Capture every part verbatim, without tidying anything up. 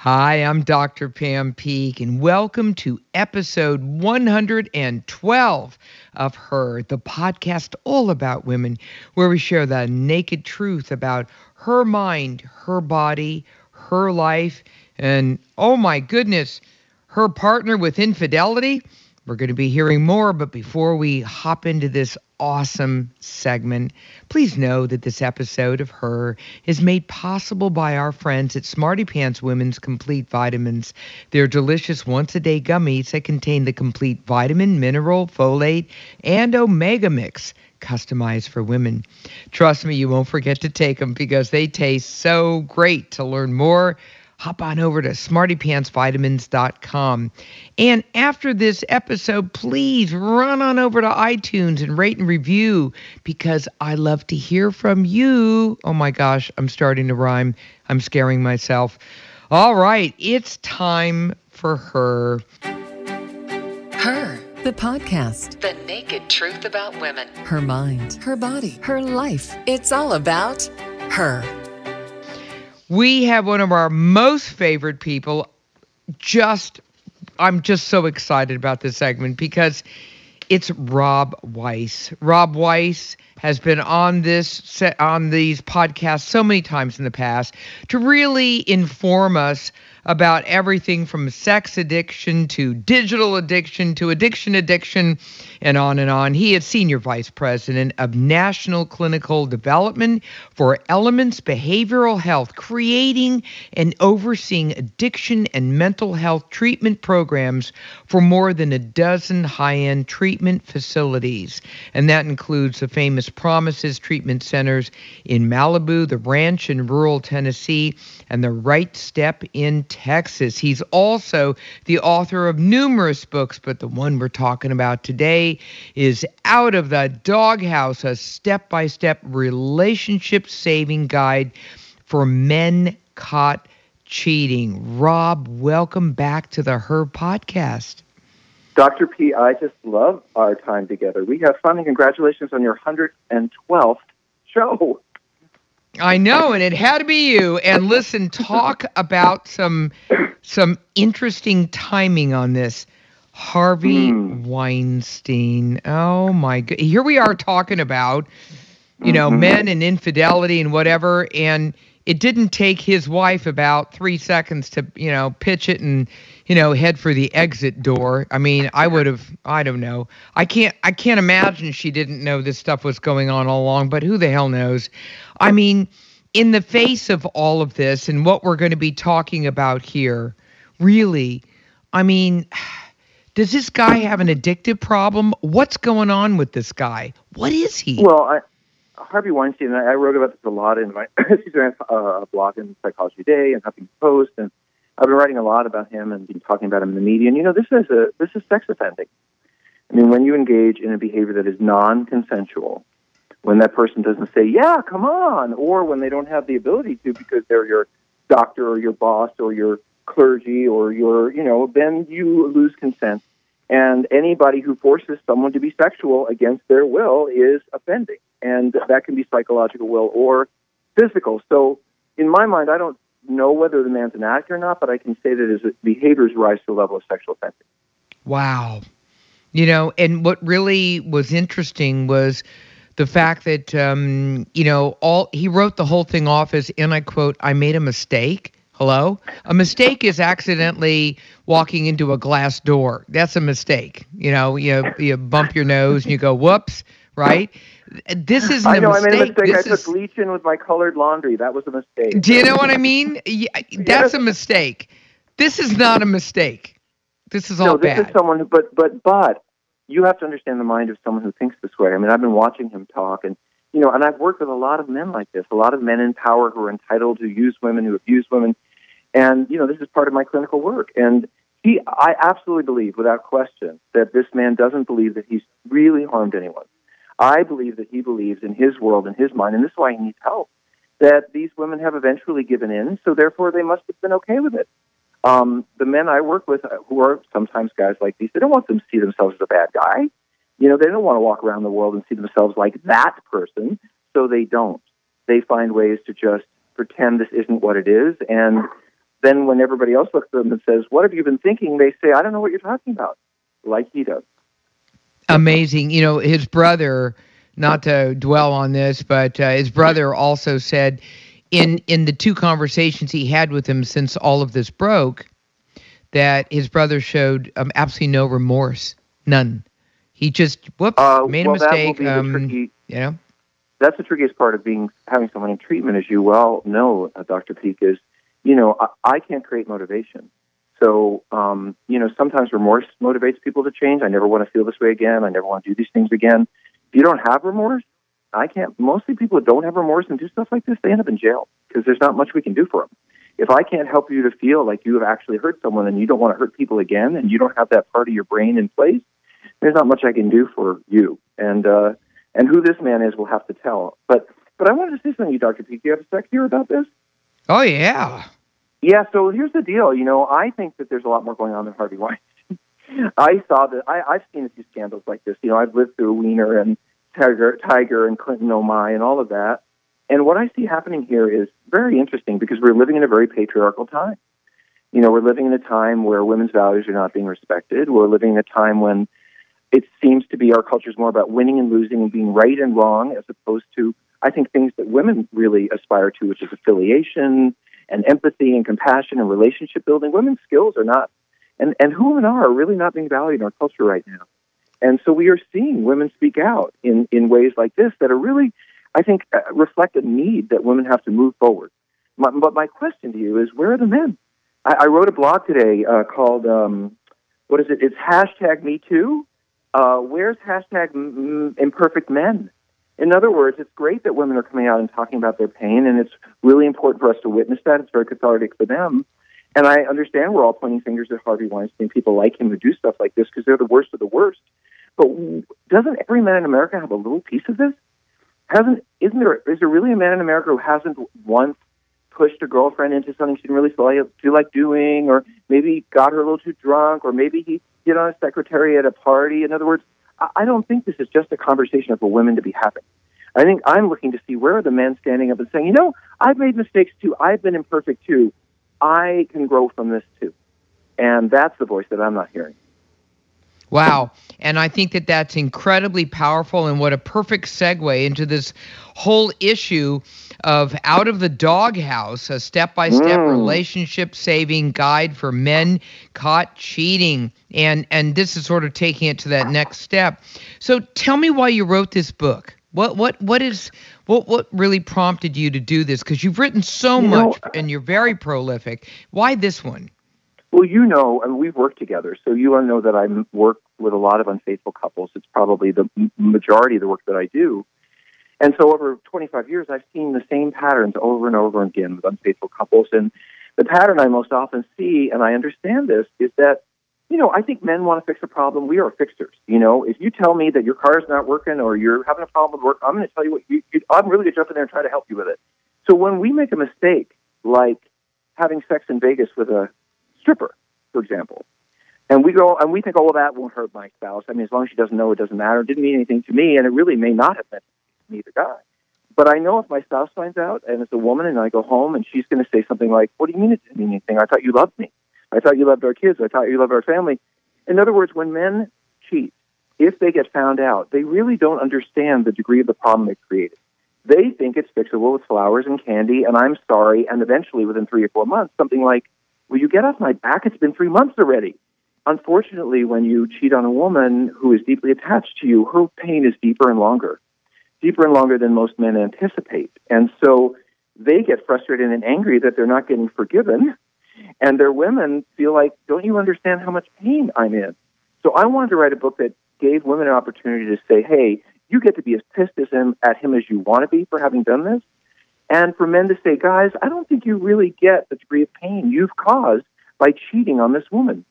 Hi, I'm Doctor Pam Peak, and welcome to episode one hundred twelve of Her, the podcast all about women, where we share the naked truth about her mind, her body, her life, and oh my goodness, her partner with infidelity. We're going to be hearing more, but before we hop into this awesome segment, please know that this episode of Her is made possible by our friends at Smarty Pants Women's Complete Vitamins. They're delicious once-a-day gummies that contain the complete vitamin, mineral, folate, and omega mix customized for women. Trust me, you won't forget to take them because they taste so great. To learn more, hop on over to smarty pants vitamins dot com. And after this episode, please run on over to iTunes and rate and review because I love to hear from you. Oh my gosh, I'm starting to rhyme. I'm scaring myself. All right, it's time for Her. Her, the podcast. The naked truth about women. Her mind, her body, her life. It's all about her. We have one of our most favorite people. Just, I'm just so excited about this segment because it's Rob Weiss. Rob Weiss has been on this on these podcasts so many times in the past to really inform us about everything from sex addiction to digital addiction to addiction addiction and on and on. He is Senior Vice President of National Clinical Development for Elements Behavioral Health, creating and overseeing addiction and mental health treatment programs for more than a dozen high-end treatment facilities. And that includes the famous Promises Treatment Centers in Malibu, the Ranch in rural Tennessee, and the Right Step in Texas. He's also the author of numerous books, but the one we're talking about today is Out of the Doghouse, a step-by-step relationship-saving guide for men caught cheating. Rob, welcome back to the Her podcast. Doctor P, I just love our time together. We have fun, and congratulations on your one hundred twelfth show. I know, and it had to be you. And listen, talk about some some interesting timing on this. Harvey mm. Weinstein. Oh, my God. Here we are talking about, you know, mm-hmm. men and infidelity and whatever, and it didn't take his wife about three seconds to, you know, pitch it and, you know, head for the exit door. I mean, I would have, I don't know. I can't, I can't imagine she didn't know this stuff was going on all along, but who the hell knows? I mean, in the face of all of this and what we're going to be talking about here, really, I mean, does this guy have an addictive problem? What's going on with this guy? What is he? Well, I, Harvey Weinstein, I wrote about this a lot in my excuse me, uh, blog in Psychology Today and Huffington Post, and I've been writing a lot about him and been talking about him in the media. And you know, this is a this is sex offending. I mean, when you engage in a behavior that is non-consensual, when that person doesn't say, "Yeah, come on," or when they don't have the ability to because they're your doctor or your boss or your clergy or your, you know, then you lose consent. And anybody who forces someone to be sexual against their will is offending. And that can be psychological will or physical. So in my mind, I don't know whether the man's an actor or not, but I can say that his behaviors rise to the level of sexual offending. Wow. You know, and what really was interesting was the fact that, um, you know, all he wrote the whole thing off as, and I quote, "I made a mistake." Hello? A mistake is accidentally walking into a glass door. That's a mistake. You know, you, you bump your nose and you go, whoops, right? This isn't I know, a mistake. I made a mistake. This I is... took bleach in with my colored laundry. That was a mistake. Do you know what I mean? Yeah, that's a mistake. This is not a mistake. This is all no, this bad. Is someone who, but, but, but you have to understand the mind of someone who thinks this way. I mean, I've been watching him talk, and you know, and I've worked with a lot of men like this, a lot of men in power who are entitled to use women, who abuse women. And, you know, this is part of my clinical work. And he, I absolutely believe, without question, that this man doesn't believe that he's really harmed anyone. I believe that he believes in his world, in his mind, and this is why he needs help, that these women have eventually given in, so therefore they must have been okay with it. Um, the men I work with, who are sometimes guys like these, they don't want them to see themselves as a bad guy. You know, they don't want to walk around the world and see themselves like that person, so they don't. They find ways to just pretend this isn't what it is, and then when everybody else looks at them and says, what have you been thinking? They say, I don't know what you're talking about, like he does. Amazing. You know, his brother, not to dwell on this, but uh, his brother also said in, in the two conversations he had with him since all of this broke, that his brother showed um, absolutely no remorse, none. He just, whoops, uh, made well, a mistake. That will be um, the tricky, you know? That's the trickiest part of being having someone in treatment, as you well know, uh, Doctor Peak, is, you know, I, I can't create motivation. So, um, you know, sometimes remorse motivates people to change. I never want to feel this way again. I never want to do these things again. If you don't have remorse, I can't. Mostly people that don't have remorse and do stuff like this, they end up in jail because there's not much we can do for them. If I can't help you to feel like you have actually hurt someone and you don't want to hurt people again and you don't have that part of your brain in place, there's not much I can do for you. And uh, and who this man is, we'll have to tell. But but I wanted to say something to you, Doctor Peak. Do you have a sec here about this? Oh, yeah. Yeah, so here's the deal. You know, I think that there's a lot more going on than Harvey Weinstein. I saw that. I, I've seen a few scandals like this. You know, I've lived through Weiner and Tiger, Tiger and Clinton Oh My and all of that. And what I see happening here is very interesting because we're living in a very patriarchal time. You know, we're living in a time where women's values are not being respected. We're living in a time when it seems to be our culture is more about winning and losing and being right and wrong as opposed to, I think, things that women really aspire to, which is affiliation and empathy and compassion and relationship building. Women's skills are not, and, and who women are, are really not being valued in our culture right now. And so we are seeing women speak out in, in ways like this that are really, I think, uh, reflect a need that women have to move forward. My, but my question to you is, where are the men? I, I wrote a blog today uh, called, um, what is it? It's hashtag Me Too. Uh, where's hashtag m- imperfect men? In other words, it's great that women are coming out and talking about their pain, and it's really important for us to witness that. It's very cathartic for them. And I understand we're all pointing fingers at Harvey Weinstein, people like him who do stuff like this because they're the worst of the worst. But doesn't every man in America have a little piece of this? Hasn't isn't there is there really a man in America who hasn't once pushed a girlfriend into something she didn't really feel like, feel like doing, or maybe got her a little too drunk, or maybe he hit on a secretary at a party? In other words, I don't think this is just a conversation for women to be having. I think I'm looking to see where are the men standing up and saying, you know, I've made mistakes too. I've been imperfect too. I can grow from this too. And that's the voice that I'm not hearing. Wow. And I think that that's incredibly powerful, and what a perfect segue into this whole issue of Out of the Doghouse, a step-by-step Mm. relationship-saving guide for men caught cheating. And and this is sort of taking it to that next step. So tell me why you wrote this book. What what what is what what really prompted you to do this? Because you've written so You much know, and you're very prolific. Why this one? Well, you know, and we've worked together, so you know that I work with a lot of unfaithful couples. It's probably the majority of the work that I do. And so over twenty-five years, I've seen the same patterns over and over again with unfaithful couples. And the pattern I most often see, and I understand this, is that, you know, I think men want to fix a problem. We are fixers. You know, if you tell me that your car is not working or you're having a problem with work, I'm going to tell you what you, you, I'm really going to jump in there and try to help you with it. So when we make a mistake, like having sex in Vegas with a stripper, for example, and we go and we think, oh, well, that won't hurt my spouse. I mean, as long as she doesn't know, it doesn't matter. It didn't mean anything to me, and it really may not have meant to me, the guy. But I know if my spouse finds out, and it's a woman, and I go home, and she's going to say something like, what do you mean it didn't mean anything? I thought you loved me. I thought you loved our kids. I thought you loved our family. In other words, when men cheat, if they get found out, they really don't understand the degree of the problem they've created. They think it's fixable with flowers and candy, and I'm sorry, and eventually within three or four months, something like, will you get off my back? It's been three months already. Unfortunately, when you cheat on a woman who is deeply attached to you, her pain is deeper and longer, deeper and longer than most men anticipate. And so they get frustrated and angry that they're not getting forgiven, and their women feel like, don't you understand how much pain I'm in? So I wanted to write a book that gave women an opportunity to say, hey, you get to be as pissed as him, at him as you want to be for having done this. And for men to say, guys, I don't think you really get the degree of pain you've caused by cheating on this woman.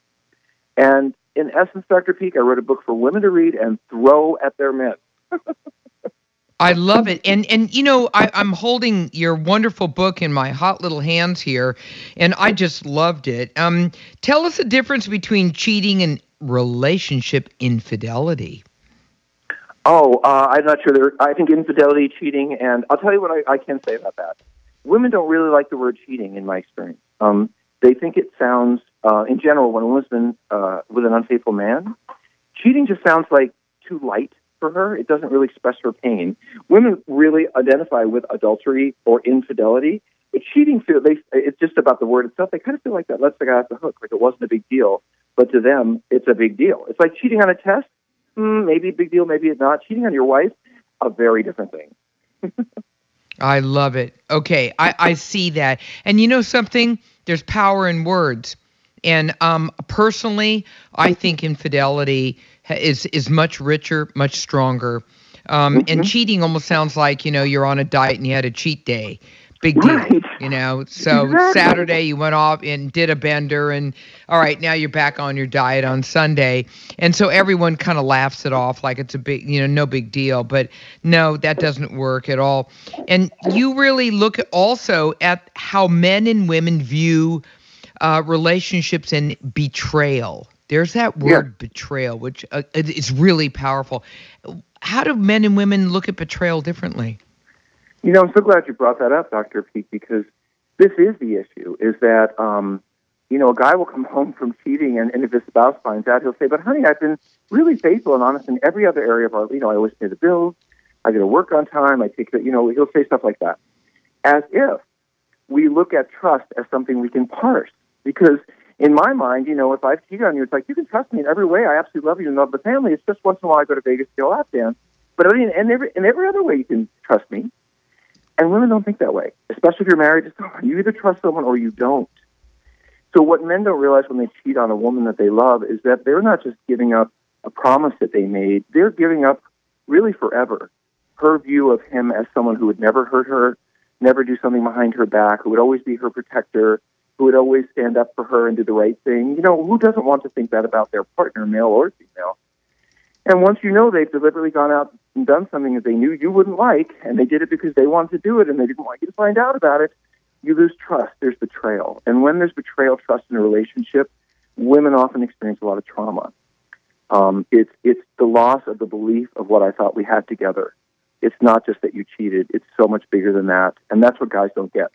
And in essence, Doctor Peak, I wrote a book for women to read and throw at their men. I love it. And, and you know, I, I'm holding your wonderful book in my hot little hands here, and I just loved it. Um, tell us the difference between cheating and relationship infidelity. Oh, uh, I'm not sure. There, I think infidelity, cheating, and I'll tell you what I, I can say about that. Women don't really like the word cheating, in my experience. Um, They think it sounds, uh, in general, when a woman's been uh, with an unfaithful man, cheating just sounds like too light for her. It doesn't really express her pain. Women really identify with adultery or infidelity, but cheating, feel they it's just about the word itself. They kind of feel like that lets the guy off the hook, like it wasn't a big deal. But to them, it's a big deal. It's like cheating on a test. Mm, maybe a big deal, maybe it's not. Cheating on your wife, a very different thing. I love it. Okay, I, I see that. And you know something? There's power in words. And um, personally, I think infidelity is is much richer, much stronger. Um, mm-hmm. And cheating almost sounds like, you know, you're on a diet and you had a cheat day. Big deal, right. You know. So exactly. Saturday you went off and did a bender, and all right, now you're back on your diet on Sunday. And so everyone kind of laughs it off like it's a big, you know, no big deal. But no, that doesn't work at all. And you really look at also at how men and women view uh, relationships and betrayal. There's that word yeah. betrayal, which uh, is really powerful. How do men and women look at betrayal differently? You know, I'm so glad you brought that up, Doctor Peak, because this is the issue, is that, um, you know, a guy will come home from cheating, and, and if his spouse finds out, he'll say, but honey, I've been really faithful and honest in every other area of our, you know, I always pay the bills, I go to work on time, I take the, you know, he'll say stuff like that. As if we look at trust as something we can parse. Because in my mind, you know, if I've cheated on you, it's like, you can trust me in every way, I absolutely love you and love the family, it's just once in a while I go to Vegas to get a lap dance. But I mean, in every, in every other way you can trust me. And women don't think that way, especially if you're married to someone. You either trust someone or you don't. So what men don't realize when they cheat on a woman that they love is that they're not just giving up a promise that they made. They're giving up, really forever, her view of him as someone who would never hurt her, never do something behind her back, who would always be her protector, who would always stand up for her and do the right thing. You know, who doesn't want to think that about their partner, male or female? And once you know they've deliberately gone out and done something that they knew you wouldn't like, and they did it because they wanted to do it and they didn't want you to find out about it, you lose trust. There's betrayal. And when there's betrayal, trust in a relationship, women often experience a lot of trauma. Um, it's it's the loss of the belief of what I thought we had together. It's not just that you cheated. It's so much bigger than that. And that's what guys don't get.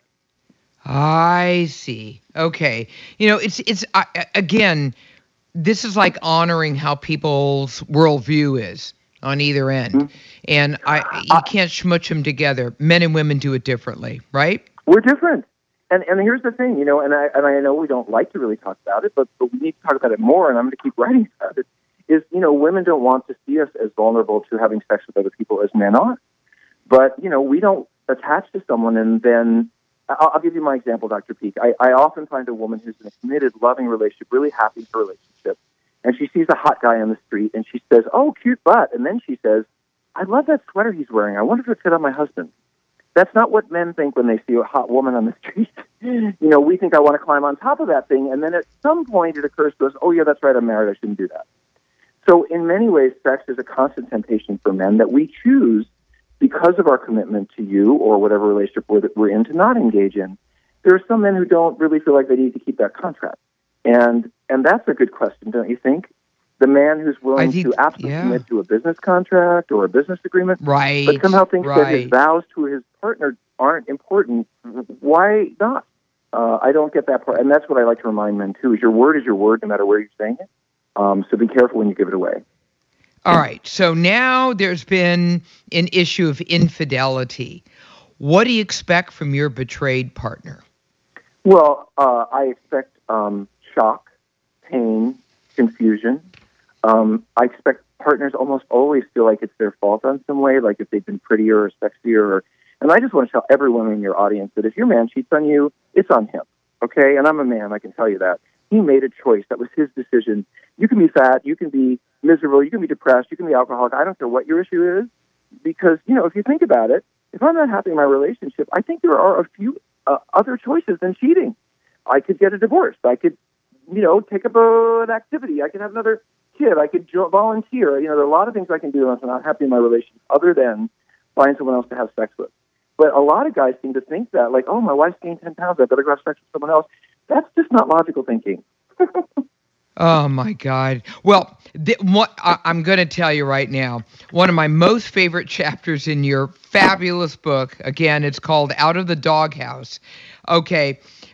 I see. Okay. You know, it's, it's uh, again, this is like honoring how people's worldview is on either end. Mm-hmm. And I, you can't smush them together. Men and women do it differently, right? We're different. And and here's the thing, you know, and I and I know we don't like to really talk about it, but, but we need to talk about it more, and I'm going to keep writing about it, is, you know, women don't want to see us as vulnerable to having sex with other people as men are. But, you know, we don't attach to someone and then, I'll, I'll give you my example, Doctor Peak. I, I often find a woman who's in a committed, loving relationship, really happy in her relationship, and she sees a hot guy on the street, and she says, oh, cute butt. And then she says, I love that sweater he's wearing. I wonder if it fit on my husband. That's not what men think when they see a hot woman on the street. You know, we think I want to climb on top of that thing, and then at some point it occurs to us, oh, yeah, that's right, I'm married, I shouldn't do that. So in many ways, sex is a constant temptation for men that we choose because of our commitment to you or whatever relationship we're, we're in to not engage in. There are some men who don't really feel like they need to keep that contract. And and that's a good question, don't you think? The man who's willing think, to absolutely yeah. commit to a business contract or a business agreement, right, but somehow thinks right. that his vows to his partner aren't important. Why not? Uh, I don't get that part. And that's what I like to remind men, too, is your word is your word no matter where you're saying it. Um, so be careful when you give it away. All right. So now there's been an issue of infidelity. What do you expect from your betrayed partner? Well, uh, I expect um, shock, pain, confusion. Um, I expect partners almost always feel like it's their fault on some way, like if they've been prettier or sexier. Or, and I just want to tell everyone in your audience that if your man cheats on you, it's on him, okay? And I'm a man, I can tell you that. He made a choice. That was his decision. You can be fat, you can be miserable, you can be depressed, you can be alcoholic. I don't care what your issue is, because, you know, if you think about it, if I'm not happy in my relationship, I think there are a few uh, other choices than cheating. I could get a divorce. I could, you know, take up a, an activity. I could have another kid. I could jo- volunteer. You know, there are a lot of things I can do if I'm not happy in my relationship other than find someone else to have sex with. But a lot of guys seem to think that, like, oh, my wife's gained ten pounds, I better go have sex with someone else. That's just not logical thinking. Oh, my God. Well, th- what, I- I'm going to tell you right now, one of my most favorite chapters in your fabulous book, again, it's called Out of the Doghouse. Okay,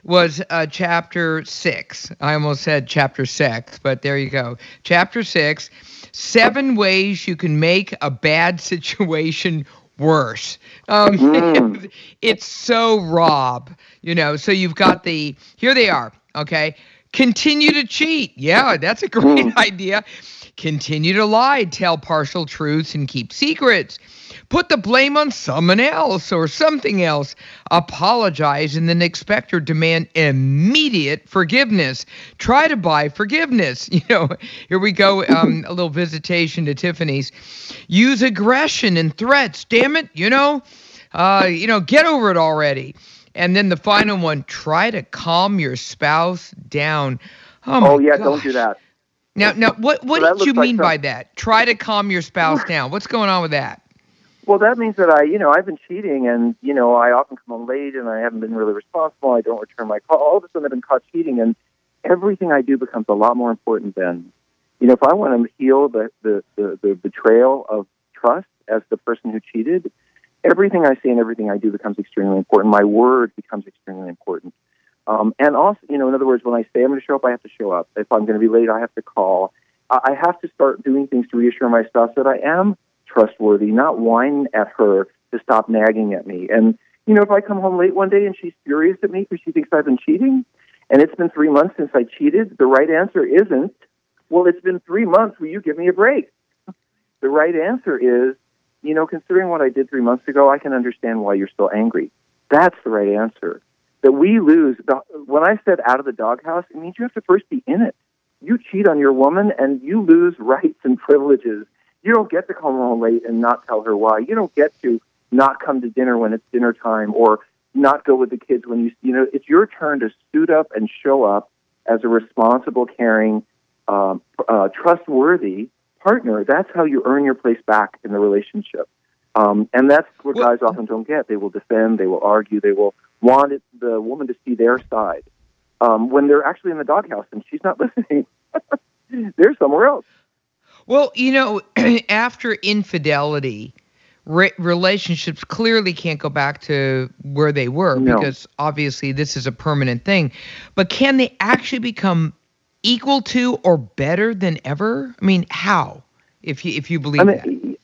was uh, chapter six. I almost said chapter six, but there you go. Chapter six, seven ways you can make a bad situation worse. Um, mm. It's so Rob, you know, so you've got the, here they are, okay? Continue to cheat. Yeah, that's a great mm. idea. Continue to lie, tell partial truths, and keep secrets. Put the blame on someone else or something else. Apologize and then expect or demand immediate forgiveness. Try to buy forgiveness. You know, here we go, um, a little visitation to Tiffany's. Use aggression and threats. Damn it, you know, uh, you know, get over it already. And then the final one, try to calm your spouse down. Oh, my oh yeah, gosh. Don't do that. Now, now, what what so did you mean like by that? Try to calm your spouse down. What's going on with that? Well, that means that I, you know, I've been cheating, and you know, I often come home late, and I haven't been really responsible. I don't return my call. All of a sudden, I've been caught cheating, and everything I do becomes a lot more important then. You know, if I want to heal the the, the, the betrayal of trust as the person who cheated, everything I say and everything I do becomes extremely important. My word becomes extremely important. Um, and also, you know, in other words, when I say I'm going to show up, I have to show up. If I'm going to be late, I have to call. I have to start doing things to reassure my spouse that I am trustworthy, not whine at her to stop nagging at me. And, you know, if I come home late one day and she's furious at me because she thinks I've been cheating, and it's been three months since I cheated, the right answer isn't, well, it's been three months, will you give me a break? The right answer is, you know, considering what I did three months ago, I can understand why you're still angry. That's the right answer. That we lose, the, when I said out of the doghouse, it means you have to first be in it. You cheat on your woman and you lose rights and privileges. You don't get to come home late and not tell her why. You don't get to not come to dinner when it's dinner time or not go with the kids when you, you know, it's your turn to suit up and show up as a responsible, caring, um, uh, trustworthy partner. That's how you earn your place back in the relationship. Um, and that's what guys often don't get. They will defend, they will argue, they will want it, the woman to see their side um, when they're actually in the doghouse and she's not listening. They're somewhere else. Well, you know, after infidelity, re- relationships clearly can't go back to where they were no. because obviously this is a permanent thing. But can they actually become equal to or better than ever? I mean, how? If you if you believe I mean, that.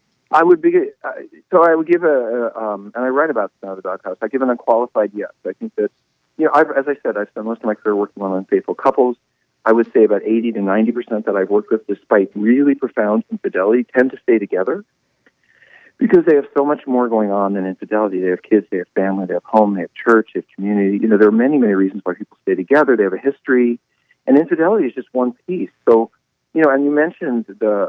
I would be, uh, so I would give a, um, and I write about this now, the doghouse, I give an unqualified yes. I think that, you know, I've, as I said, I've spent most of my career working on unfaithful couples. I would say about eighty to ninety percent that I've worked with, despite really profound infidelity, tend to stay together because they have so much more going on than infidelity. They have kids, they have family, they have home, they have church, they have community. You know, there are many, many reasons why people stay together. They have a history, and infidelity is just one piece. So, you know, and you mentioned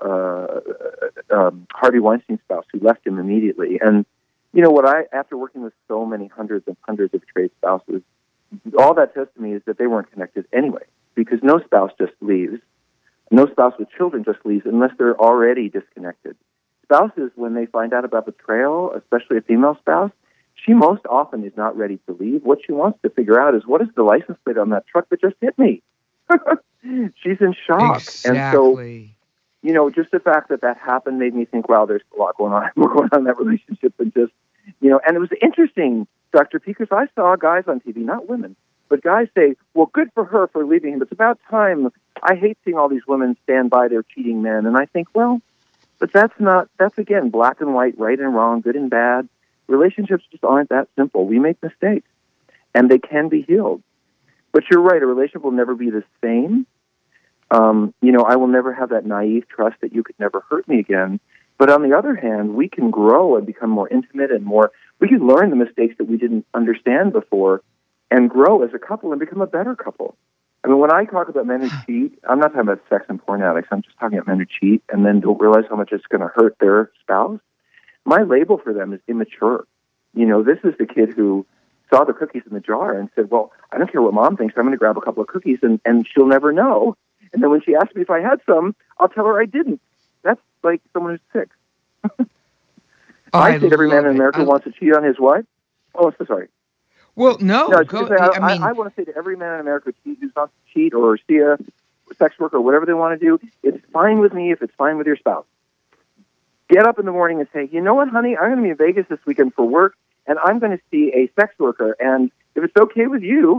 the uh, um, Harvey Weinstein spouse who left him immediately. And, you know, what I, after working with so many hundreds and hundreds of betrayed spouses, all that says to me is that they weren't connected anyway, because no spouse just leaves. No spouse with children just leaves unless they're already disconnected. Spouses, when they find out about betrayal, especially a female spouse, she most often is not ready to leave. What she wants to figure out is, what is the license plate on that truck that just hit me? She's in shock. Exactly. And so, you know, just the fact that that happened made me think, wow, there's a lot going on, more going on in that relationship than just, you know, and it was interesting, Doctor P, because I saw guys on T V, not women, but guys say, well, good for her for leaving him. It's about time. I hate seeing all these women stand by their cheating men. And I think, well, but that's not, that's again, black and white, right and wrong, good and bad. Relationships just aren't that simple. We make mistakes, and they can be healed. But you're right, a relationship will never be the same. Um, you know, I will never have that naive trust that you could never hurt me again. But on the other hand, we can grow and become more intimate and more, we can learn the mistakes that we didn't understand before and grow as a couple and become a better couple. I mean, when I talk about men who cheat, I'm not talking about sex and porn addicts. I'm just talking about men who cheat and then don't realize how much it's going to hurt their spouse. My label for them is immature. You know, this is the kid who saw the cookies in the jar and said, well, I don't care what mom thinks. I'm going to grab a couple of cookies, and, and she'll never know. And then when she asks me if I had some, I'll tell her I didn't. That's like someone who's sick. oh, I, I think every man in America I... wants to cheat on his wife. Oh, so sorry. Well, no. no go, say, I, I mean, I, I want to say to every man in America who wants to cheat or see a sex worker or whatever they want to do, it's fine with me if it's fine with your spouse. Get up in the morning and say, you know what, honey, I'm going to be in Vegas this weekend for work, and I'm going to see a sex worker. And if it's okay with you,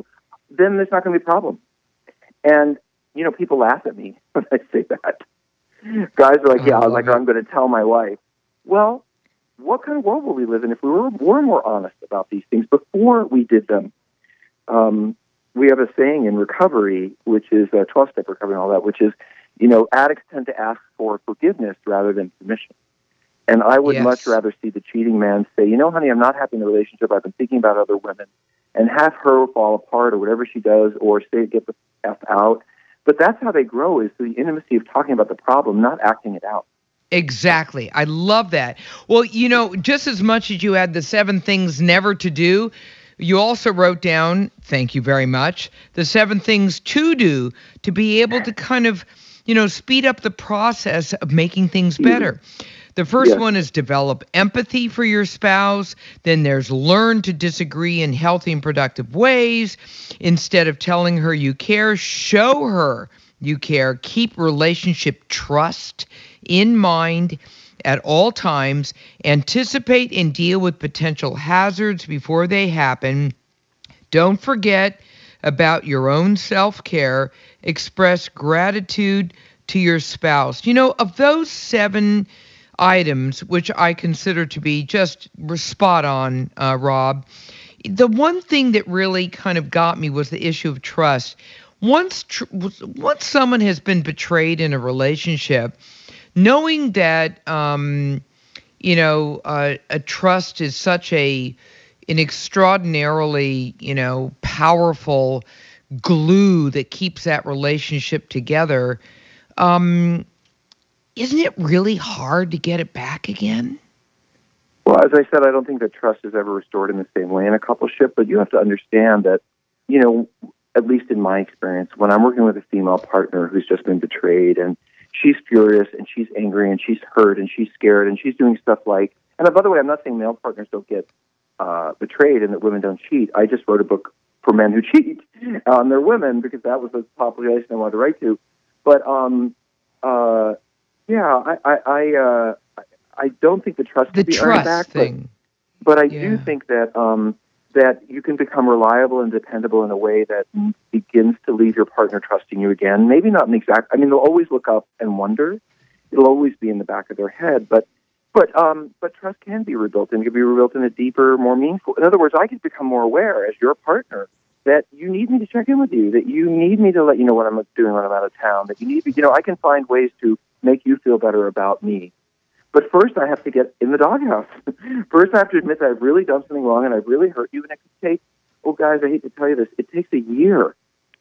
then there's not going to be a problem. And, you know, people laugh at me when I say that. Guys are like, yeah, I was like, I'm going to tell my wife. Well, what kind of world will we live in if we were, were more honest about these things before we did them? Um, we have a saying in recovery, which is uh, twelve-step recovery and all that, which is, you know, addicts tend to ask for forgiveness rather than permission. And I would yes. much rather see the cheating man say, you know, honey, I'm not happy in the relationship. I've been thinking about other women, and have her fall apart or whatever she does, or say, get the F out. But that's how they grow, is the intimacy of talking about the problem, not acting it out. Exactly. I love that. Well, you know, just as much as you had the seven things never to do, you also wrote down, thank you very much, the seven things to do to be able to kind of, you know, speed up the process of making things better. The first Yes. one is develop empathy for your spouse. Then there's learn to disagree in healthy and productive ways. Instead of telling her you care, show her you care. Keep relationship trust in mind at all times. Anticipate and deal with potential hazards before they happen. Don't forget about your own self-care. Express gratitude to your spouse. You know, of those seven items, which I consider to be just spot on, uh, Rob, the one thing that really kind of got me was the issue of trust. Once, tr- once someone has been betrayed in a relationship, knowing that, um, you know, uh, a trust is such a an extraordinarily, you know, powerful glue that keeps that relationship together. Um, Isn't it really hard to get it back again? Well, as I said, I don't think that trust is ever restored in the same way in a coupleship, but you have to understand that, you know, at least in my experience, when I'm working with a female partner who's just been betrayed and she's furious and she's angry and she's hurt and she's scared and she's doing stuff like, and by the way, I'm not saying male partners don't get uh, betrayed and that women don't cheat. I just wrote a book for men who cheat on their women because that was the population I wanted to write to. But, um, uh, Yeah, I I I, uh, I don't think the trust the can be trust earned back, thing. But, but I Yeah. do think that um, that you can become reliable and dependable in a way that begins to leave your partner trusting you again. Maybe not an exact. I mean, they'll always look up and wonder. It'll always be in the back of their head, but but um, but trust can be rebuilt and can be rebuilt in a deeper, more meaningful. In other words, I can become more aware as your partner that you need me to check in with you, that you need me to let you know what I'm doing when I'm out of town, that you need me. You know, I can find ways to make you feel better about me. But first, I have to get in the doghouse. First, I have to admit that I've really done something wrong and I've really hurt you. And it could take, oh, guys, I hate to tell you this, it takes a year,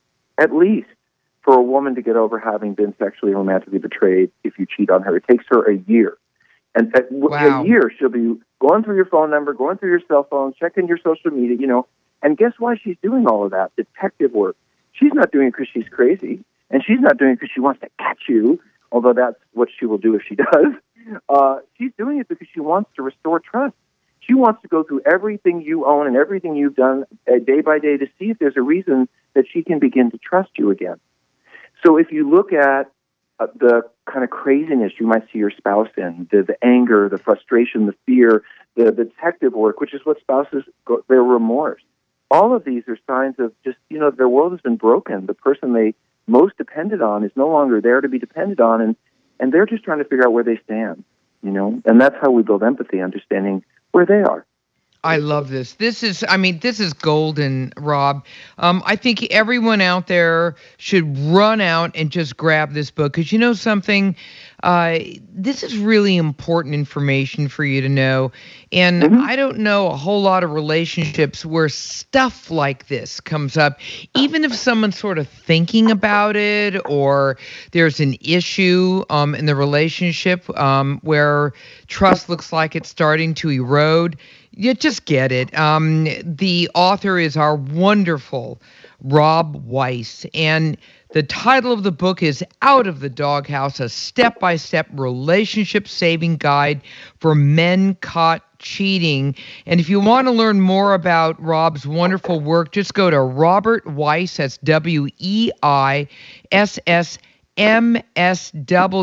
at least, for a woman to get over having been sexually and romantically betrayed if you cheat on her. It takes her a year. And at Wow. a year, she'll be going through your phone number, going through your cell phone, checking your social media, you know. And guess why she's doing all of that? Detective work. She's not doing it because she's crazy. And she's not doing it because she wants to catch you, although that's what she will do if she does. Uh, she's doing it because she wants to restore trust. She wants to go through everything you own and everything you've done uh, day by day to see if there's a reason that she can begin to trust you again. So if you look at uh, the kind of craziness you might see your spouse in, the, the anger, the frustration, the fear, the, the detective work, which is what spouses go, their remorse, all of these are signs of just, you know, their world has been broken. The person they most depended on is no longer there to be depended on, and, and they're just trying to figure out where they stand, you know? And that's how we build empathy, understanding where they are. I love this. This is, I mean, this is golden, Rob. Um, I think everyone out there should run out and just grab this book because you know something? Uh, this is really important information for you to know. And Mm-hmm. I don't know a whole lot of relationships where stuff like this comes up, even if someone's sort of thinking about it or there's an issue um, in the relationship um, where trust looks like it's starting to erode. You just get it. Um, the author is our wonderful Rob Weiss, and the title of the book is Out of the Doghouse, a step-by-step relationship-saving guide for men caught cheating. And if you want to learn more about Rob's wonderful work, just go to Robert Weiss, that's W E I S S M S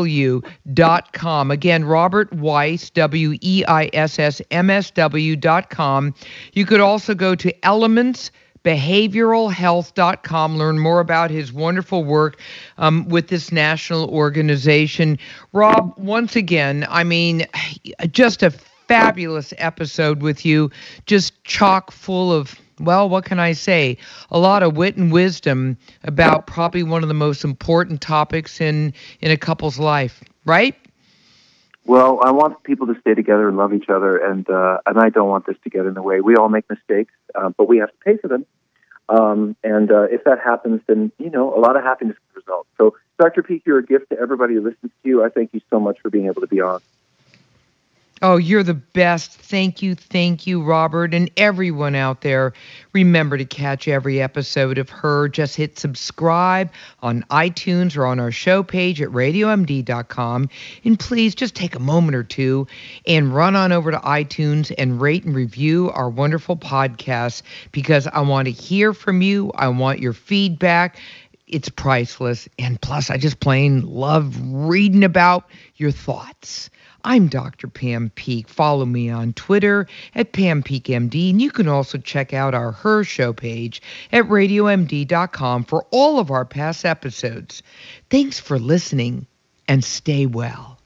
W dot com. Again, Robert Weiss, W E I S S M S W dot com. You could also go to Elements behavioral health dot com. Learn more about his wonderful work um, with this national organization. Rob, once again, I mean, just a fabulous episode with you, just chock full of, well, what can I say? A lot of wit and wisdom about probably one of the most important topics in, in a couple's life, right? Well, I want people to stay together and love each other, and uh, and I don't want this to get in the way. We all make mistakes, uh, but we have to pay for them. Um, and uh, if that happens, then, you know, a lot of happiness can result. So, Doctor Peak, you're a gift to everybody who listens to you. I thank you so much for being able to be on. Oh, you're the best. Thank you, thank you, Robert, and everyone out there. Remember to catch every episode of Her. Just hit subscribe on iTunes or on our show page at radio m d dot com. And please just take a moment or two and run on over to iTunes and rate and review our wonderful podcast, because I want to hear from you. I want your feedback. It's priceless. And plus, I just plain love reading about your thoughts. I'm Doctor Pam Peak. Follow me on Twitter at Pam Peak M D, and you can also check out our Her Show page at radio m d dot com for all of our past episodes. Thanks for listening, and stay well.